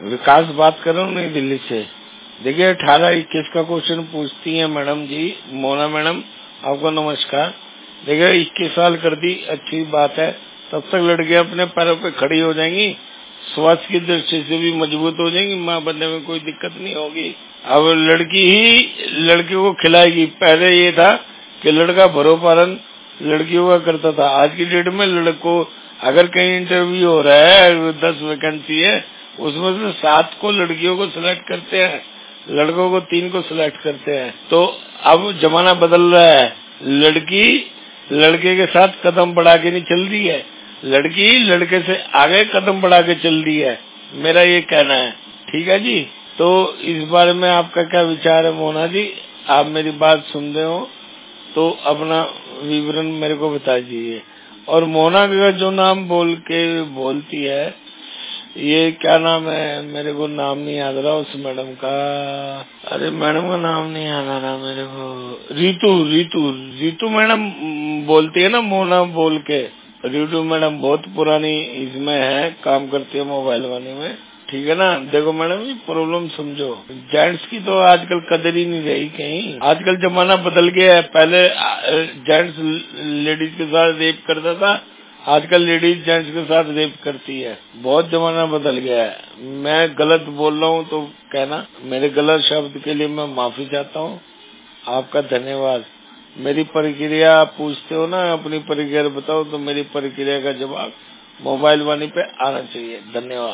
विकास बात कर रहा हूँ नई दिल्ली से। देखिए 18-21 का क्वेश्चन पूछती हैं मैडम जी, मोना मैडम आपको नमस्कार। देखिए 21 साल कर दी, अच्छी बात है, तब तक लड़कियां अपने पैरों पे खड़ी हो जाएंगी, स्वास्थ्य की दृष्टि से भी मजबूत हो जाएंगी, माँ बनने में कोई दिक्कत नहीं होगी। अब लड़की ही लड़कियों को खिलाएगी। पहले ये था कि लड़का भरोपालन लड़कियों का करता था। आज की डेट में लड़कों अगर कहीं इंटरव्यू हो रहा है, 10 वैकेंसी है, उसमें से 7 को लड़कियों को सिलेक्ट करते हैं, लड़कों को 3 को सिलेक्ट करते हैं। तो अब जमाना बदल रहा है, लड़की लड़के के साथ कदम बढ़ा के नहीं चल रही है, लड़की लड़के से आगे कदम बढ़ा के चल रही है, मेरा ये कहना है। ठीक है जी, तो इस बारे में आपका क्या विचार है मोना जी? आप मेरी बात सुन रहे हो तो अपना विवरण मेरे को बता दीजिए। और मोना का जो नाम बोल के बोलती है, ये क्या नाम है, मेरे को नाम नहीं याद रहा उस मैडम का। अरे मैडम का नाम नहीं याद आ रहा मेरे को। रीतू रीतू रीतू मैडम बोलती है ना मोना बोल के। रीतू मैडम बहुत पुरानी इसमें है, काम करती है मोबाइल वाले में। ठीक है ना। देखो मैडम ये प्रॉब्लम समझो, जेंट्स की तो आजकल कदर ही नहीं रही कहीं। आजकल जमाना बदल गया है। पहले जेंट्स लेडीज के साथ रेप करता था, आजकल लेडीज जेंट्स के साथ रेप करती है। बहुत जमाना बदल गया है। मैं गलत बोल रहा हूँ तो कहना, मेरे गलत शब्द के लिए मैं माफी चाहता हूँ। आपका धन्यवाद। मेरी प्रक्रिया आप पूछते हो ना, अपनी प्रक्रिया बताओ, तो मेरी प्रक्रिया का जवाब मोबाइल वाणी पे आना चाहिए। धन्यवाद।